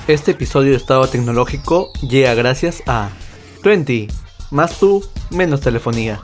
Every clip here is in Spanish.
Este episodio de Estado Tecnológico llega gracias a Tuenti, más tú, menos telefonía.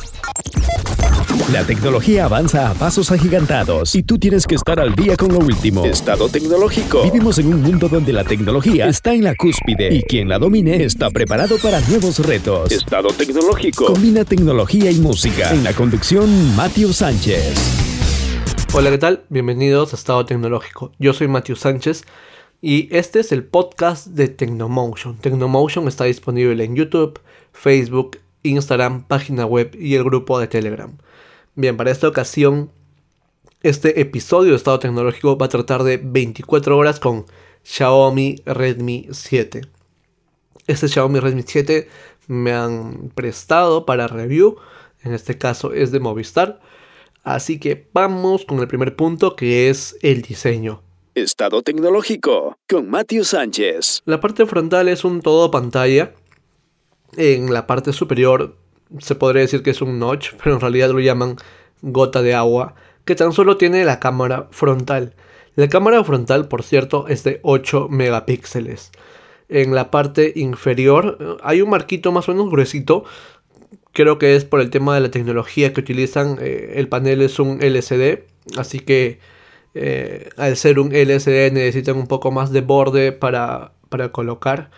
La tecnología avanza a pasos agigantados y tú tienes que estar al día con lo último. Estado Tecnológico. Vivimos en un mundo donde la tecnología está en la cúspide y quien la domine está preparado para nuevos retos. Estado Tecnológico. Combina tecnología y música. En la conducción, Matthew Sánchez. Hola, ¿qué tal? Bienvenidos a Estado Tecnológico. Yo soy Matthew Sánchez y este es el podcast de Tecnomotion. Tecnomotion está disponible en YouTube, Facebook, Instagram, página web y el grupo de Telegram. Bien, para esta ocasión, este episodio de Estado Tecnológico va a tratar de 24 horas con Xiaomi Redmi 7. Este Xiaomi Redmi 7 me han prestado para review, en este caso es de Movistar. Así que vamos con el primer punto, que es el diseño. Estado Tecnológico con Matthew Sánchez. La parte frontal es un todo pantalla. En la parte superior se podría decir que es un notch, pero en realidad lo llaman gota de agua, que tan solo tiene la cámara frontal. La cámara frontal, por cierto, es de 8 megapíxeles. En la parte inferior hay un marquito más o menos gruesito. Creo que es por el tema de la tecnología que utilizan. El panel es un LCD, así que al ser un LCD necesitan un poco más de borde para colocar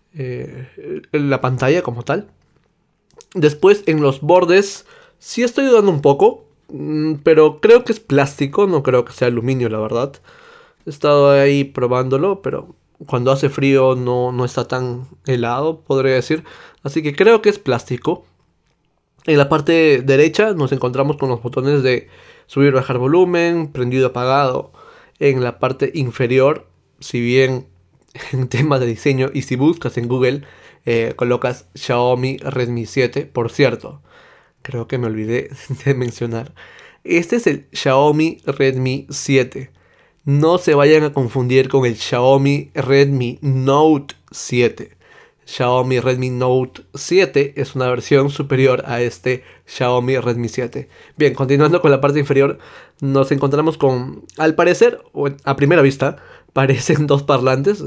la pantalla como tal. Después en los bordes sí estoy dudando un poco, pero creo que es plástico, no creo que sea aluminio, la verdad. He estado ahí probándolo, pero cuando hace frío no está tan helado, podría decir. Así que creo que es plástico. En la parte derecha nos encontramos con los botones de subir, bajar volumen, prendido, apagado. En la parte inferior, si bien en temas de diseño y si buscas en Google, colocas Xiaomi Redmi 7. Por cierto, creo que me olvidé de mencionar. Este es el Xiaomi Redmi 7. No se vayan a confundir con el Xiaomi Redmi Note 7. Xiaomi Redmi Note 7 es una versión superior a este Xiaomi Redmi 7. Bien, continuando con la parte inferior, nos encontramos con, al parecer, o a primera vista, parecen dos parlantes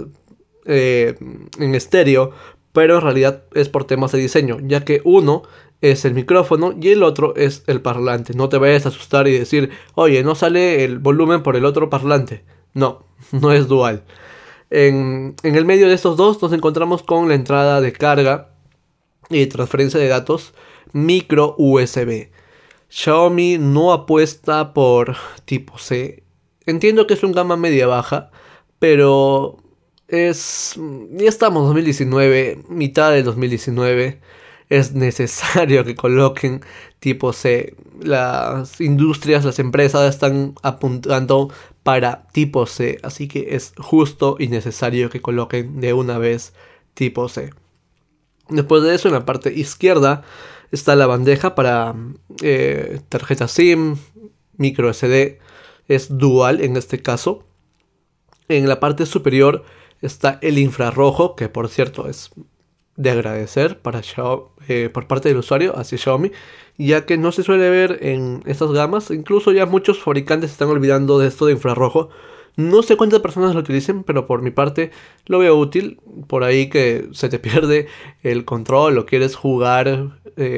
en estéreo, pero en realidad es por temas de diseño, ya que uno es el micrófono y el otro es el parlante. No te vayas a asustar y decir, oye, no sale el volumen por el otro parlante. No es dual. En el medio de estos dos nos encontramos con la entrada de carga y transferencia de datos micro USB. Xiaomi no apuesta por tipo C. Entiendo que es un gama media baja, pero ya estamos en 2019, mitad del 2019. Es necesario que coloquen tipo C. Las industrias, las empresas están apuntando para tipo C, así que es justo y necesario que coloquen de una vez tipo C. Después de eso, en la parte izquierda está la bandeja para tarjeta SIM, micro SD, es dual en este caso. En la parte superior está el infrarrojo, que por cierto es de agradecer por parte del usuario hacia Xiaomi, ya que no se suele ver en estas gamas. Incluso ya muchos fabricantes se están olvidando de esto de infrarrojo. No sé cuántas personas lo utilicen, pero por mi parte lo veo útil. Por ahí que se te pierde el control o quieres jugar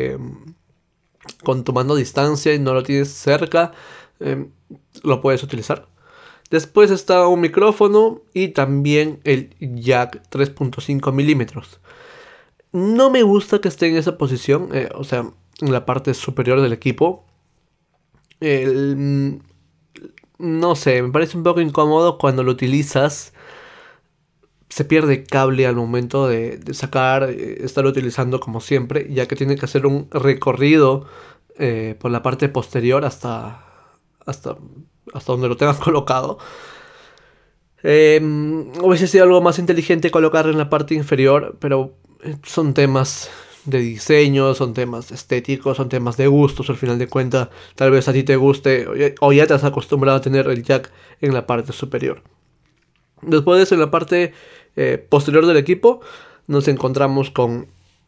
con tu mando a distancia y no lo tienes cerca, lo puedes utilizar. Después está un micrófono y también el jack 3.5 milímetros. No me gusta que esté en esa posición, o sea, en la parte superior del equipo. No sé, me parece un poco incómodo cuando lo utilizas. Se pierde cable al momento de sacar, estarlo utilizando como siempre, ya que tiene que hacer un recorrido por la parte posterior hasta donde lo tengas colocado. Hubiese sido algo más inteligente colocarlo en la parte inferior, pero son temas de diseño, son temas estéticos, son temas de gustos. Al final de cuentas, tal vez a ti te guste o ya te has acostumbrado a tener el jack en la parte superior. Después de eso, en la parte posterior del equipo, nos encontramos con...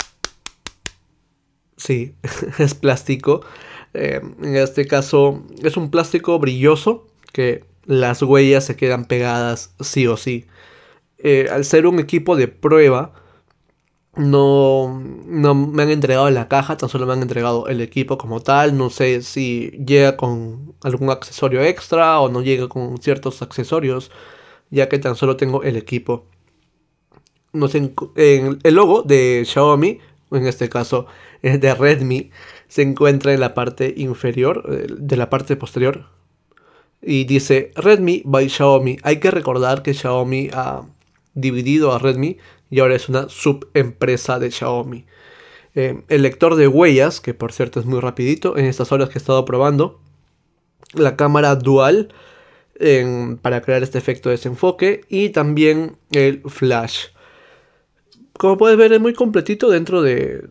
Sí, es plástico. En este caso, es un plástico brilloso que las huellas se quedan pegadas sí o sí. al ser un equipo de prueba, no me han entregado la caja, tan solo me han entregado el equipo como tal. No sé si llega con algún accesorio extra o no llega con ciertos accesorios, ya que tan solo tengo el equipo. No sé, en el logo de Xiaomi, en este caso es de Redmi, se encuentra en la parte inferior de la parte posterior y dice Redmi by Xiaomi. Hay que recordar que Xiaomi ha dividido a Redmi y ahora es una subempresa de Xiaomi. El lector de huellas, que por cierto es muy rapidito en estas horas que he estado probando. La cámara dual para crear este efecto de desenfoque. Y también el flash. Como puedes ver, es muy completito dentro de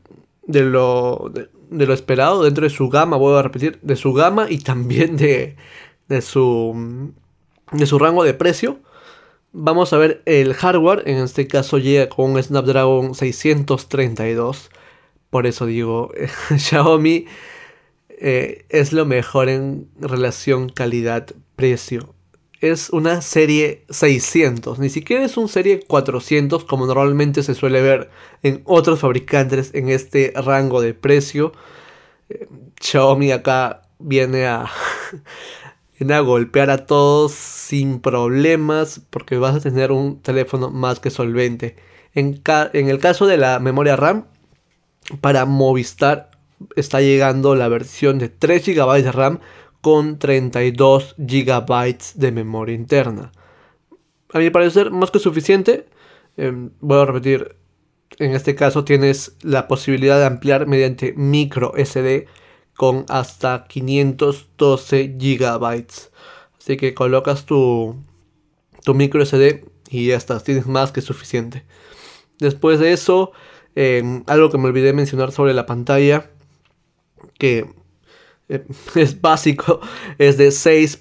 lo esperado, dentro de su gama, vuelvo a repetir, de su gama y también de su rango de precio. Vamos a ver el hardware. En este caso llega con un Snapdragon 632. Por eso digo, Xiaomi es lo mejor en relación calidad-precio. Es una serie 600, ni siquiera es un serie 400 como normalmente se suele ver en otros fabricantes en este rango de precio. Xiaomi acá viene a golpear a todos sin problemas, porque vas a tener un teléfono más que solvente. En el caso de la memoria RAM, para Movistar está llegando la versión de 3 GB de RAM con 32 GB de memoria interna. A mi parecer, más que suficiente. Voy a repetir, en este caso tienes la posibilidad de ampliar mediante micro SD con hasta 512 GB. Así que colocas tu micro SD y ya estás, tienes más que suficiente. Después de eso, algo que me olvidé mencionar sobre la pantalla, que es básico, es de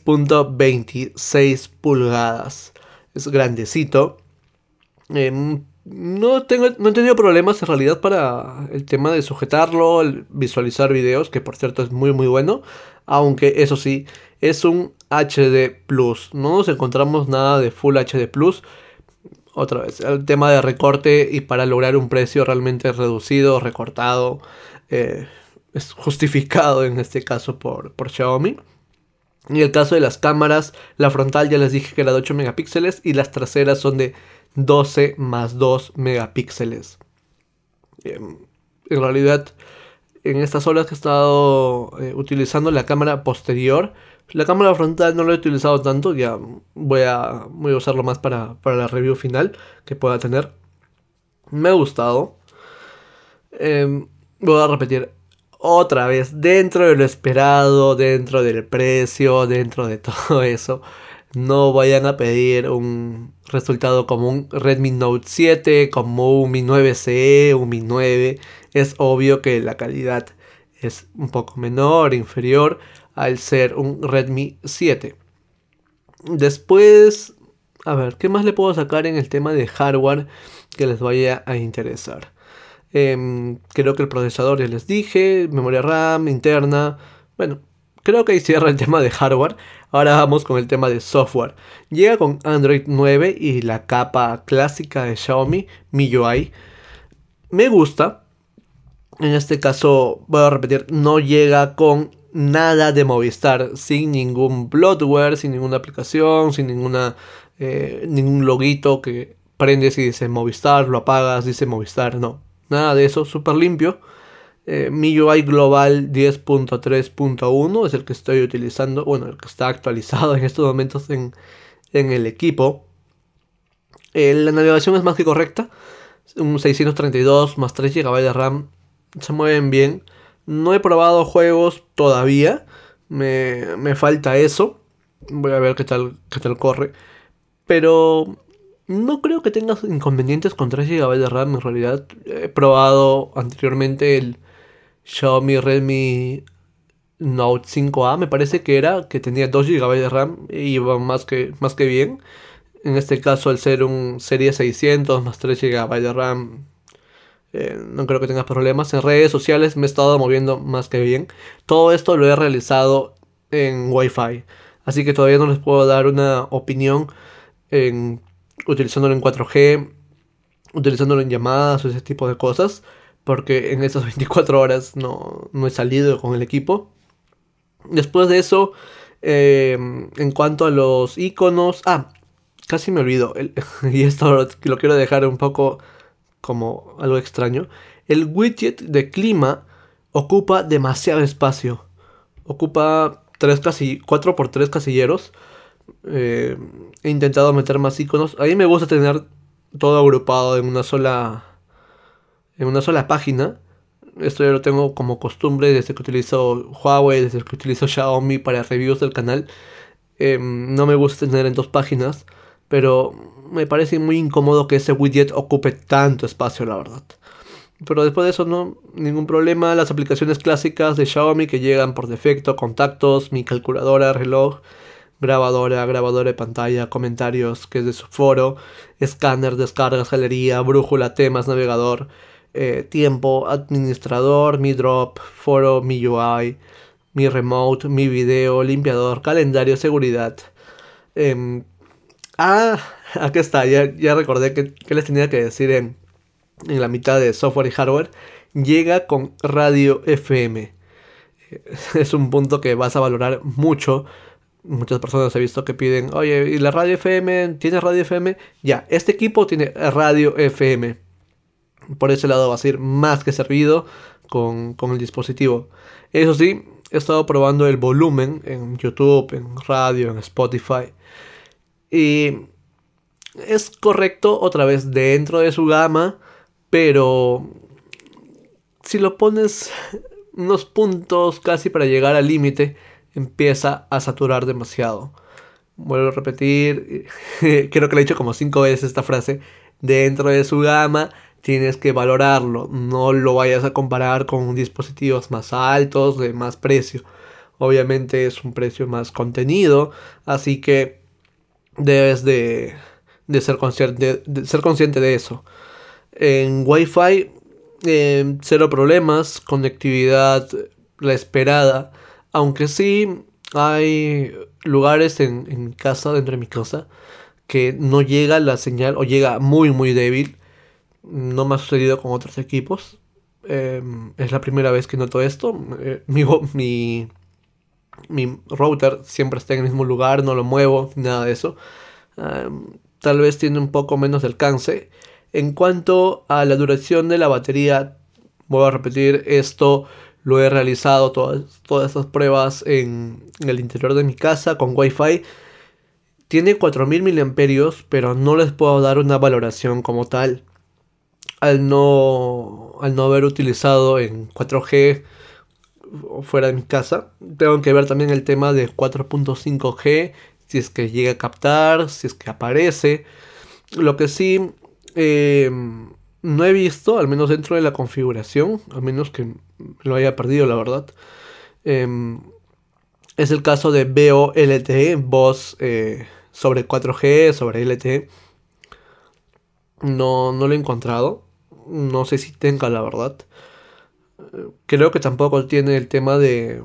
6.26 pulgadas. Es grandecito. No he tenido problemas en realidad para el tema de sujetarlo, el visualizar videos, que por cierto es muy muy bueno. Aunque eso sí, es un HD+. No nos encontramos nada de Full HD+. Otra vez, el tema de recorte y para lograr un precio realmente reducido, recortado, es justificado en este caso por Xiaomi. En el caso de las cámaras, la frontal ya les dije que era de 8 megapíxeles y las traseras son de 12 más 2 megapíxeles. En realidad, en estas horas que he estado utilizando la cámara posterior, la cámara frontal no la he utilizado tanto, ya voy a usarlo más para la review final que pueda tener. Me ha gustado. Voy a repetir otra vez, dentro de lo esperado, dentro del precio, dentro de todo eso. No vayan a pedir un resultado como un Redmi Note 7, como un Mi 9CE, un Mi 9. Es obvio que la calidad es un poco menor, inferior al ser un Redmi 7. Después, a ver, ¿qué más le puedo sacar en el tema de hardware que les vaya a interesar? Creo que el procesador ya les dije, memoria RAM interna. Bueno, creo que ahí cierra el tema de hardware. Ahora vamos con el tema de software. Llega con Android 9 y la capa clásica de Xiaomi, MIUI. Me gusta. En este caso, voy a repetir, no llega con nada de Movistar, sin ningún bloatware, sin ninguna aplicación, sin ningún loguito que prendes y dice Movistar, lo apagas, dice Movistar, no. Nada de eso, súper limpio. MIUI Global 10.3.1 es el que estoy utilizando, bueno, el que está actualizado en estos momentos en el equipo. La navegación es más que correcta. Un 632 más 3 GB de RAM se mueven bien. No he probado juegos todavía, me falta eso. Voy a ver qué tal corre. Pero no creo que tengas inconvenientes con 3 GB de RAM en realidad. He probado anteriormente el Xiaomi Redmi Note 5A, me parece que era, que tenía 2 GB de RAM y iba más que bien. En este caso, al ser un serie 600 más 3 GB de RAM, no creo que tengas problemas. En redes sociales me he estado moviendo más que bien. Todo esto lo he realizado en Wi-Fi, así que todavía no les puedo dar una opinión en utilizándolo en 4G, utilizándolo en llamadas o ese tipo de cosas, porque en esas 24 horas no he salido con el equipo. Después de eso, en cuanto a los iconos, casi me olvido, y esto lo quiero dejar un poco como algo extraño. El widget de clima ocupa demasiado espacio, ocupa 4x3 casilleros. He intentado meter más iconos. A mí me gusta tener todo agrupado en una sola página. Esto ya lo tengo como costumbre desde que utilizo Huawei, desde que utilizo Xiaomi para reviews del canal. No me gusta tener en dos páginas, pero me parece muy incómodo que ese widget ocupe tanto espacio, la verdad. Pero después de eso, no, ningún problema. Las aplicaciones clásicas de Xiaomi que llegan por defecto: contactos, mi calculadora, reloj, grabadora de pantalla, comentarios, que es de su foro, escáner, descargas, galería, brújula, temas, navegador, tiempo, administrador, mi drop, foro, mi UI, mi remote, mi video, limpiador, calendario, seguridad. Aquí está, ya recordé que les tenía que decir en la mitad de software y hardware. Llega con radio FM. Es un punto que vas a valorar mucho. Muchas personas he visto que piden, oye, ¿y la radio FM? ¿Tienes radio FM? Ya, este equipo tiene radio FM. Por ese lado va a ser más que servido con el dispositivo. Eso sí, he estado probando el volumen en YouTube, en radio, en Spotify. Y es correcto otra vez dentro de su gama, pero si lo pones unos puntos casi para llegar al límite, empieza a saturar demasiado. Vuelvo a repetir, creo que lo he dicho como 5 veces esta frase. Dentro de su gama tienes que valorarlo. No lo vayas a comparar con dispositivos más altos, de más precio. Obviamente es un precio más contenido, así que debes de ser consciente de eso. En Wi-Fi, cero problemas, conectividad la esperada. Aunque sí hay lugares en mi casa, dentro de mi casa, que no llega la señal o llega muy muy débil. No me ha sucedido con otros equipos. Es la primera vez que noto esto. Mi router siempre está en el mismo lugar, no lo muevo, nada de eso. Tal vez tiene un poco menos de alcance. En cuanto a la duración de la batería, voy a repetir esto. Lo he realizado todas estas pruebas en el interior de mi casa con Wi-Fi. Tiene 4000 mAh, pero no les puedo dar una valoración como tal. Al no haber utilizado en 4G fuera de mi casa. Tengo que ver también el tema de 4.5G. Si es que llega a captar, si es que aparece. Lo que sí no he visto, al menos dentro de la configuración, a menos que lo haya perdido, la verdad, es el caso de VoLTE, voz sobre 4G, sobre LTE. No lo he encontrado. No sé si tenga, la verdad. Creo que tampoco tiene el tema de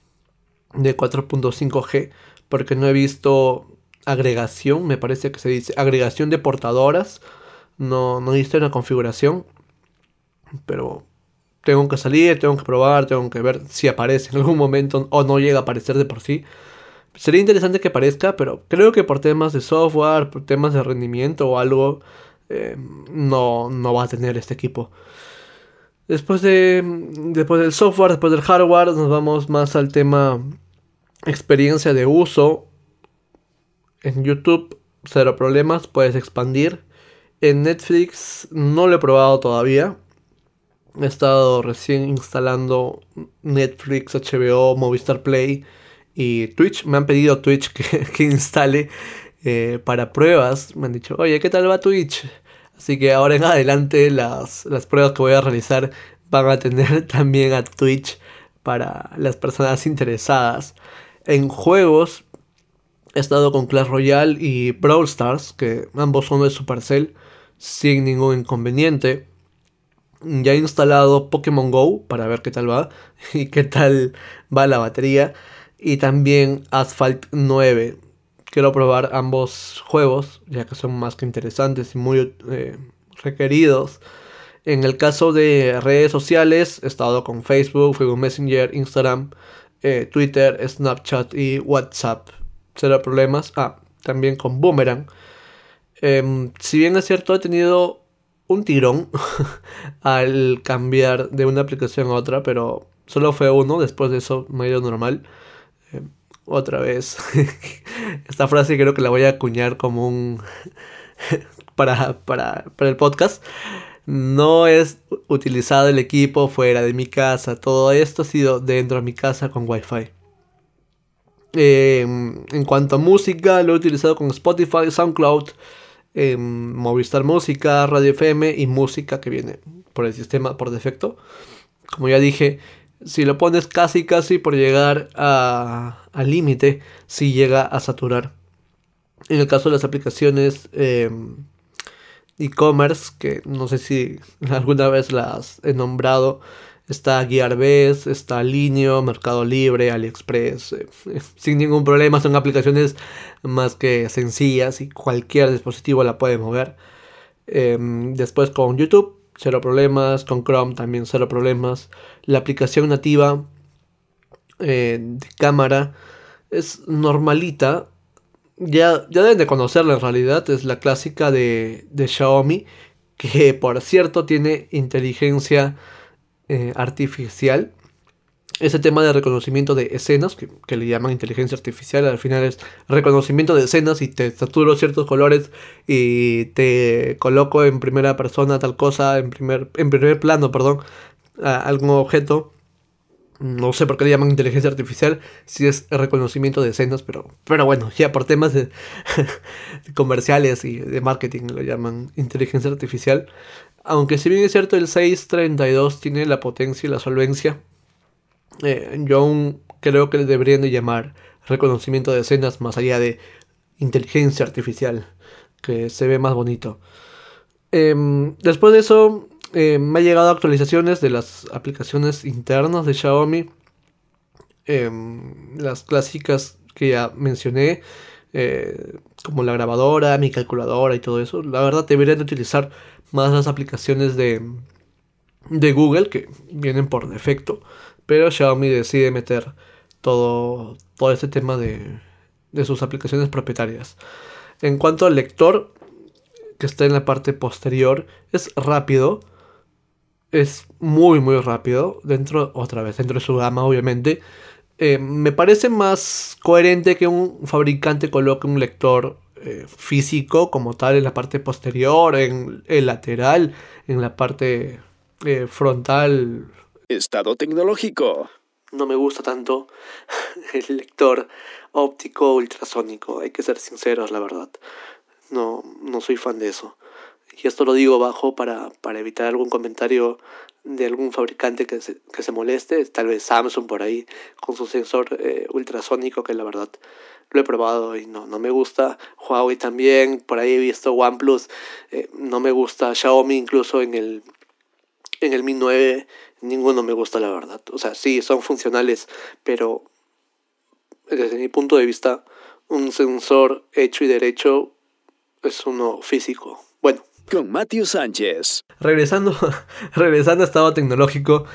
4.5G, porque no he visto agregación, me parece que se dice agregación de portadoras. No he visto una configuración, pero tengo que salir, tengo que probar, tengo que ver si aparece en algún momento o no llega a aparecer de por sí. Sería interesante que aparezca, pero creo que por temas de software, por temas de rendimiento o algo, no va a tener este equipo. Después del software, después del hardware, nos vamos más al tema experiencia de uso. En YouTube, cero problemas, puedes expandir. En Netflix no lo he probado todavía. He estado recién instalando Netflix, HBO, Movistar Play y Twitch. Me han pedido Twitch que instale para pruebas. Me han dicho, oye, ¿qué tal va Twitch? Así que ahora en adelante las pruebas que voy a realizar van a tener también a Twitch para las personas interesadas. En juegos he estado con Clash Royale y Brawl Stars, que ambos son de Supercell, sin ningún inconveniente. Ya he instalado Pokémon Go para ver qué tal va y qué tal va la batería. Y también Asphalt 9, quiero probar ambos juegos, ya que son más que interesantes y muy requeridos. En el caso de redes sociales, he estado con Facebook, Facebook Messenger, Instagram, Twitter, Snapchat y WhatsApp. Cero problemas. También con Boomerang. Si bien es cierto, he tenido un tirón al cambiar de una aplicación a otra, pero solo fue uno. Después de eso me ha ido normal. Otra vez. Esta frase creo que la voy a acuñar como un para el podcast. No es utilizado el equipo fuera de mi casa. Todo esto ha sido dentro de mi casa con Wi-Fi. En cuanto a música, lo he utilizado con Spotify, SoundCloud, Movistar Música, Radio FM y música que viene por el sistema por defecto. Como ya dije, si lo pones casi por llegar al límite, sí llega a saturar. En el caso de las aplicaciones e-commerce, que no sé si alguna vez las he nombrado, está Gearbest, está Linio, Mercado Libre, AliExpress, sin ningún problema. Son aplicaciones más que sencillas y cualquier dispositivo la puede mover. Después con YouTube, cero problemas. Con Chrome también cero problemas. La aplicación nativa de cámara es normalita. Ya deben de conocerla en realidad. Es la clásica de Xiaomi, que por cierto tiene inteligencia artificial. Ese tema de reconocimiento de escenas, que le llaman inteligencia artificial, al final es reconocimiento de escenas y te saturo ciertos colores y te coloco en primera persona tal cosa, en primer plano, algún objeto. No sé por qué le llaman inteligencia artificial si es reconocimiento de escenas, pero bueno, ya por temas de comerciales y de marketing lo llaman inteligencia artificial. Aunque si bien es cierto, el 632 tiene la potencia y la solvencia, yo aún creo que le deberían de llamar reconocimiento de escenas más allá de inteligencia artificial, que se ve más bonito. Después de eso, me ha llegado actualizaciones de las aplicaciones internas de Xiaomi. Las clásicas que ya mencioné, como la grabadora, mi calculadora y todo eso. La verdad deberían de utilizar más las aplicaciones de Google, que vienen por defecto, pero Xiaomi decide meter todo este tema de sus aplicaciones propietarias. En cuanto al lector, que está en la parte posterior, es rápido, es muy rápido, dentro de su gama obviamente. Me parece más coherente que un fabricante coloque un lector físico como tal en la parte posterior, en el lateral, en la parte frontal. Estado tecnológico. No me gusta tanto el lector óptico ultrasónico, hay que ser sinceros, la verdad. No soy fan de eso. Y esto lo digo bajo para evitar algún comentario de algún fabricante que se moleste. Tal vez Samsung por ahí con su sensor ultrasónico, que la verdad lo he probado y no me gusta. Huawei también, por ahí he visto OnePlus, no me gusta. Xiaomi incluso en el Mi 9, ninguno me gusta, la verdad. O sea, sí, son funcionales, pero desde mi punto de vista, un sensor hecho y derecho es uno físico. Bueno. Con Matthew Sánchez. Regresando a estado tecnológico,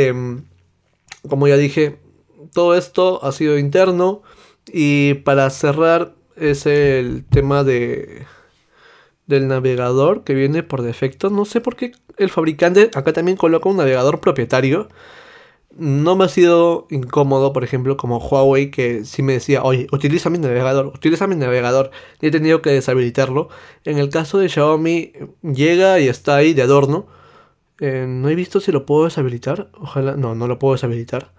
como ya dije, todo esto ha sido interno. Y para cerrar es el tema del navegador que viene por defecto. No sé por qué el fabricante acá también coloca un navegador propietario. No me ha sido incómodo, por ejemplo, como Huawei, que sí me decía, oye, utiliza mi navegador. Y he tenido que deshabilitarlo. En el caso de Xiaomi, llega y está ahí de adorno. No he visto si lo puedo deshabilitar. Ojalá, no lo puedo deshabilitar.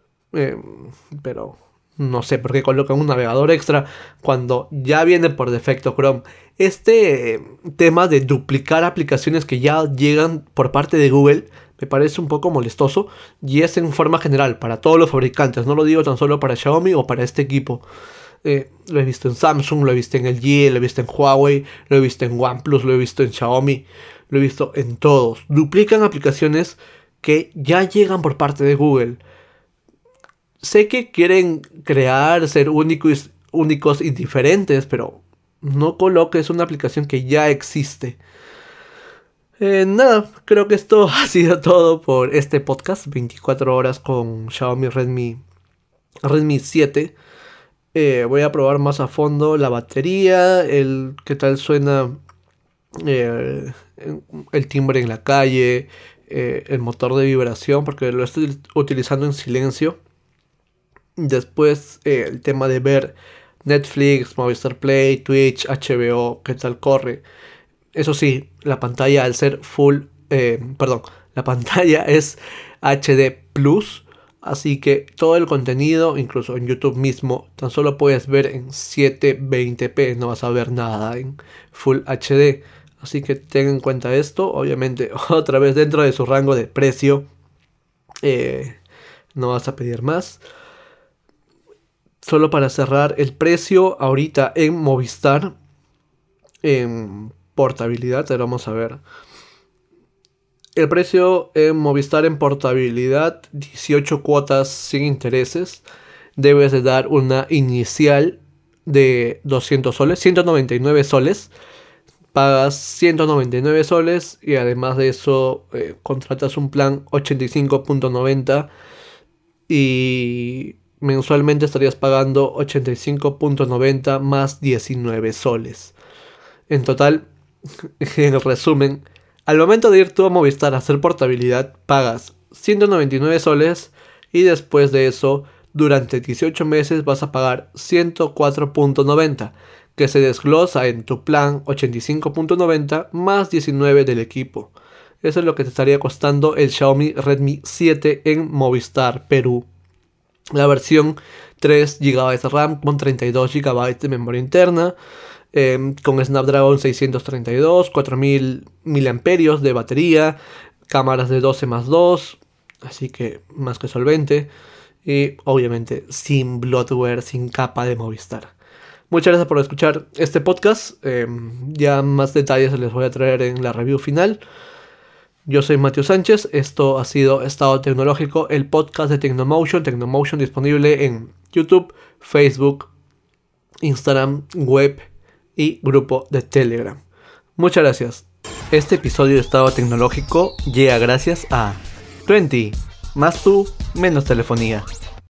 Pero no sé por qué colocan un navegador extra cuando ya viene por defecto Chrome. Este tema de duplicar aplicaciones que ya llegan por parte de Google me parece un poco molestoso, y es en forma general para todos los fabricantes. No lo digo tan solo para Xiaomi o para este equipo. Lo he visto en Samsung, lo he visto en LG, lo he visto en Huawei, lo he visto en OnePlus, lo he visto en Xiaomi, lo he visto en todos. Duplican aplicaciones que ya llegan por parte de Google. Sé que quieren ser únicos únicos y diferentes, pero no coloques una aplicación que ya existe. Nada, creo que esto ha sido todo por este podcast. 24 horas con Xiaomi Redmi 7. Voy a probar más a fondo la batería, el qué tal suena el timbre en la calle, el motor de vibración, porque lo estoy utilizando en silencio. Después el tema de ver Netflix, Movistar Play, Twitch, HBO, qué tal corre. Eso sí, la pantalla al ser la pantalla es HD+, así que todo el contenido, incluso en YouTube mismo, tan solo puedes ver en 720p, no vas a ver nada en Full HD. Así que ten en cuenta esto, obviamente, otra vez dentro de su rango de precio, no vas a pedir más. Solo para cerrar, el precio ahorita en Movistar, en portabilidad, ahora vamos a ver. El precio en Movistar en portabilidad, 18 cuotas sin intereses. Debes de dar una inicial de 200 soles, 199 soles. Pagas 199 soles y además de eso contratas un plan 85.90 y mensualmente estarías pagando 85.90 más 19 soles. En total, en resumen, al momento de ir tú a Movistar a hacer portabilidad, pagas 199 soles y después de eso, durante 18 meses vas a pagar 104.90, que se desglosa en tu plan 85.90 más 19 del equipo. Eso es lo que te estaría costando el Xiaomi Redmi 7 en Movistar Perú. La versión 3 GB de RAM con 32 GB de memoria interna, con Snapdragon 632, 4000 mAh de batería, cámaras de 12+2, así que más que solvente, y obviamente sin bloatware, sin capa de Movistar. Muchas gracias por escuchar este podcast, ya más detalles les voy a traer en la review final. Yo soy Mateo Sánchez, esto ha sido Estado Tecnológico, el podcast de Tecnomotion disponible en YouTube, Facebook, Instagram, web y grupo de Telegram. Muchas gracias. Este episodio de Estado Tecnológico llega gracias a 20, más tú, menos telefonía.